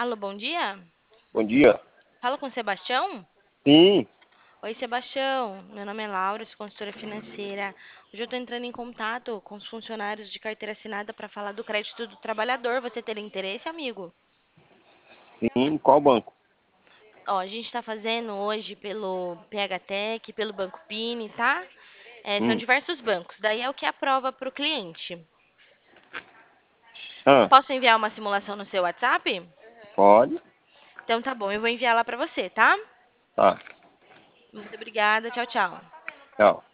Alô, bom dia. Bom dia. Fala com o Sebastião? Sim, Oi, Sebastião. Meu nome é Laura, sou consultora financeira. Hoje eu estou entrando em contato com os funcionários de carteira assinada para falar do crédito do trabalhador. Você teria interesse, amigo? sim. Qual banco? Ó, a gente está fazendo hoje pelo PHTEC, pelo Banco Pini, tá? São Hum. diversos bancos. Daí é o que aprova para o cliente. Ah, Posso enviar uma simulação no seu WhatsApp? pode? Então tá bom, eu vou enviar lá para você, tá? Tá. Muito obrigada. Tchau, tchau. Tchau.